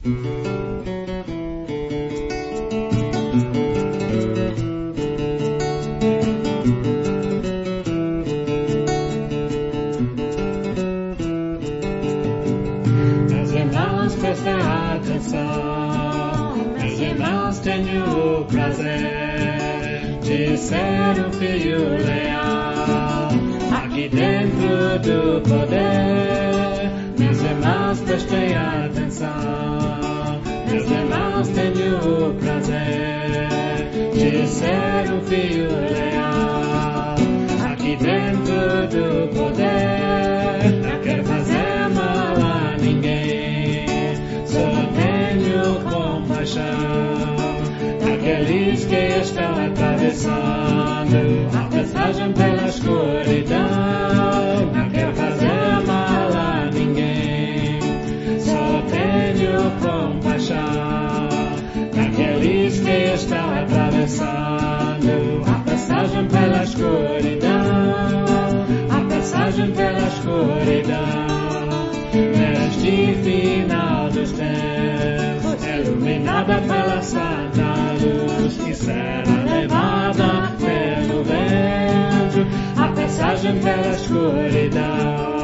Meus irmãos, prestem atenção. Meus irmãos, tenho o prazer de ser um filho leal aqui dentro do poder. Meus irmãos, prestem atenção. Meus irmãos, tenho o prazer de ser um filho leal aqui dentro do poder. Não quero fazer mal a ninguém, só tenho compaixão daqueles que estão atravessando a passagem pela escuridão. Não quero fazer mal a ninguém, só tenho compaixão daqueles que estão atravessando a passagem pela escuridão, a passagem pela escuridão. Neste final dos tempos, iluminada pela santa luz, que será levada pelo vento, a passagem pela escuridão.